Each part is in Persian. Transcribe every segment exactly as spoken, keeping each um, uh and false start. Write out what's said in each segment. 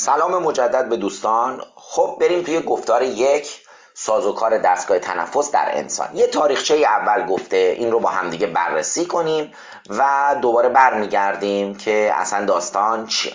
سلام مجدد به دوستان. خب بریم توی گفتار یک، سازوکار دستگاه تنفس در انسان. یه تاریخچه اول گفته، این رو با همدیگه بررسی کنیم و دوباره برمیگردیم که اصلا داستان چیه.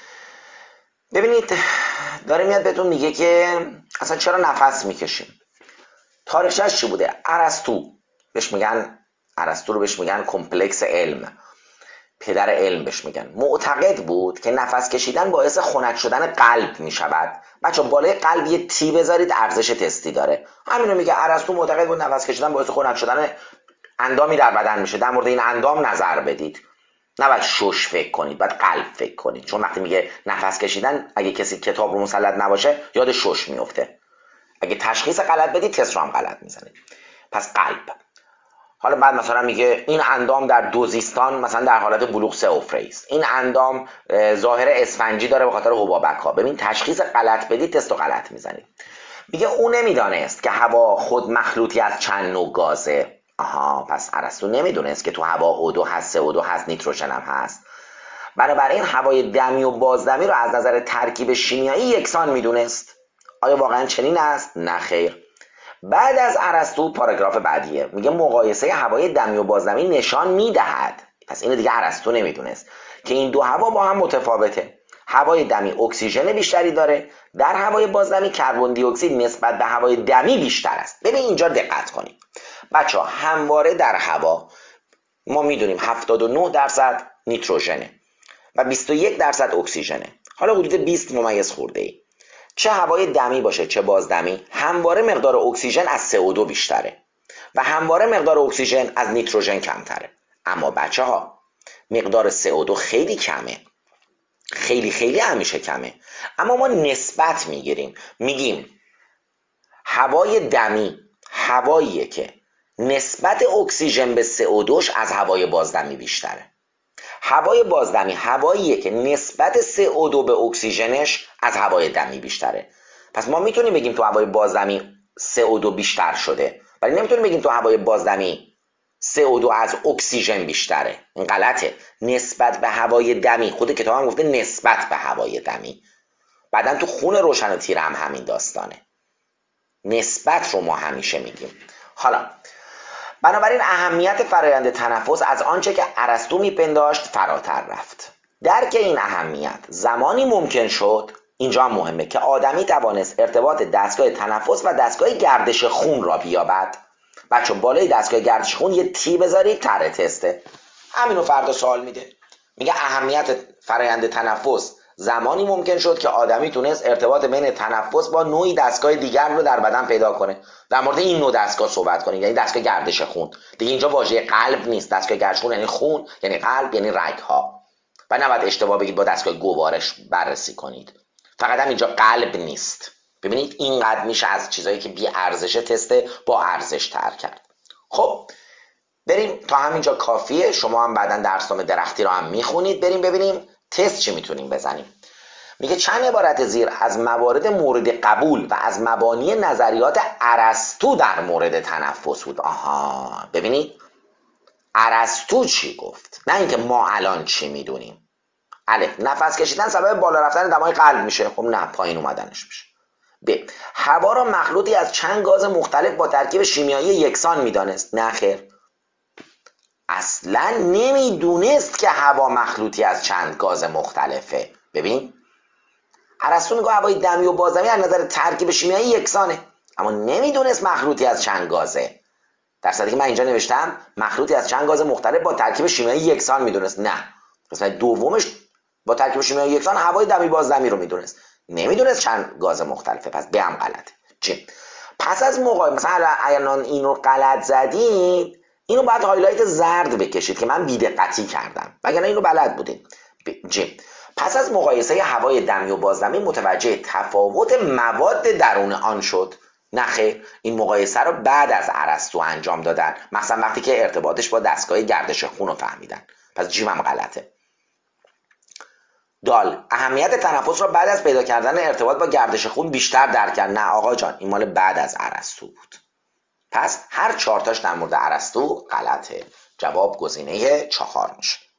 ببینید داره میاد بهتون میگه که اصلا چرا نفس میکشیم. تاریخچه‌اش چی بوده؟ ارسطو بهش میگن، ارسطو رو بهش میگن کمپلکس علم، پدر علم بهش میگن. معتقد بود که نفس کشیدن باعث خنک شدن قلب میشود. بچه بالای قلب یه تی بذارید، ارزش تستی داره. همینو میگه ارسطو. معتقد بود نفس کشیدن باعث خنک شدن اندامی در بدن میشه. در مورد این اندام نظر بدید، نباید شش فکر کنید، باید قلب فکر کنید. چون وقتی میگه نفس کشیدن، اگه کسی کتاب رو مسلط نباشه یاد شش میفته. اگه تشخیص غلط بدید تست رو هم غلط میزنید. پس قلب. حالا بعد مثلا میگه این اندام در دوزیستان مثلا در حالت بلوغ سئوفره است، این اندام ظاهر اسفنجی داره به خاطر حبابک ها. ببین تشخیص غلط بدید تست رو غلط میزنید. میگه او نمیدانست که هوا خود مخلوطی از چند نوع گازه. آها، پس ارسطو نمیدونست که تو هوا او دو هست، سه او دو هست، نیتروژن هم هست. بنابراین هوای دمی و بازدمی رو از نظر ترکیب شیمیایی یکسان میدونست. آیا واقعا چنین است؟ نه خیر. بعد از ارسطو پاراگراف بعدیه، میگه مقایسه هوای دمی و بازدمی نشان میدهد. پس اینو دیگه ارسطو نمیدونست که این دو هوا با هم متفاوته. هوای دمی اکسیژن بیشتری داره، در هوای بازدمی کربن دی اکسید نسبت به هوای دمی بیشتر است. ببین اینجا دقت کنید بچه ها، همواره در هوا ما میدونیم هفتاد و نه درصد نیتروژنه و بیست و یک درصد اکسیژنه. حالا حدود بیست ممیز خورده ای. چه هوای دمی باشه چه بازدمی، همواره مقدار اکسیژن از سه او دو بیشتره و همواره مقدار اکسیژن از نیتروژن کمتره. اما بچه ها مقدار سه او دو خیلی کمه، خیلی خیلی همیشه کمه. اما ما نسبت میگیریم، میگیم هوای دمی هواییه که نسبت اکسیژن به سه او دوش از هوای بازدمی بیشتره. هوای بازدمی هواییه که نسبت سه او دو به اکسیژنش از هوای دمی بیشتره. پس ما میتونیم بگیم تو هوای بازدمی سه او دو بیشتر شده، ولی نمیتونیم بگیم تو هوای بازدمی سه او دو از اکسیژن بیشتره. این غلطه. نسبت به هوای دمی، خود کتاب هم گفته نسبت به هوای دمی. بعدن تو خون روشن و تیره هم همین داستانه. نسبت رو ما همیشه میگیم. حالا بنابراین اهمیت فرایند تنفس از آنچه که ارسطو میپنداشت فراتر رفت. درک این اهمیت زمانی ممکن شد، اینجا هم مهمه، که آدمی توانست ارتباط دستگاه تنفس و دستگاه گردش خون را بیابد. بچه بالای دستگاه گردش خون یه تی بذارید، طرح تسته. همینو فردا سوال میده. میگه اهمیت فرایند تنفس زمانی ممکن شد که آدمی تونست ارتباط بین تنفس با نوعی دستگاه دیگر رو در بدن پیدا کنه. در مورد این نوع دستگاه صحبت کنیم، یعنی دستگاه گردش خون. دیگه اینجا واژه قلب نیست. دستگاه گردش خون یعنی خون، یعنی قلب، یعنی رگ‌ها. و نباید اشتباه بگید با دستگاه گوارش بررسی کنید. فقط هم اینجا قلب نیست. ببینید اینقدر میشه از چیزایی که بی ارزش تست با ارزش تر کرد. خب بریم، تا همینجا کافیه. شما هم بعداً درسنامه درختی رو هم میخونید. بریم ببینیم تست چی میتونیم بزنیم. میگه چند عبارت زیر از موارد مورد قبول و از مبانی نظریات ارسطو در مورد تنفس بود. آها، ببینید ارسطو چی گفت، نه اینکه ما الان چی میدونیم. الف، نفس کشیدن سبب بالا رفتن دمای قلب میشه. خب نه، پایین اومدنش میشه. ب، هوا را مخلوطی از چند گاز مختلف با ترکیب شیمیایی یکسان میدانست. نه خیر، اصلا نمیدونست که هوا مخلوطی از چند گاز مختلفه. ببین ارسطو میگه هوای دمی و بازدمی از نظر ترکیب شیمیایی یکسانه، اما نمیدونست مخلوطی از چند گازه. در صورتی که من اینجا نوشتم مخلوطی از چند گاز مختلف با ترکیب شیمیایی یکسان میدونست. نه، مثلا دومش با ترکیب شیمیایی یکسان هوای دمی بازدمی رو میدونست، نمیدونست چند گاز مختلفه. پس به هم غلطه. چی؟ پس از موقع مثلا اگر اینو غلط زدید، اینو بعد هایلایت زرد بکشید که من بی‌دقتی کردم، وگرنه اینو بلد بودین. جیم. پس از مقایسه هوای دمی و بازدمی متوجه تفاوت مواد درون آن شد. نه خیر، این مقایسه رو بعد از ارسطو انجام دادن، مثلا وقتی که ارتباطش با دستگاه گردش خون رو فهمیدن. پس جیم هم غلطه. دال، اهمیت تنفس را بعد از پیدا کردن ارتباط با گردش خون بیشتر درک کرد. نه آقا جان، این مال بعد از ارسطو بود. پس هر چهار تاش در مورد ارسطو غلطه. جواب گزینه چهار میشه.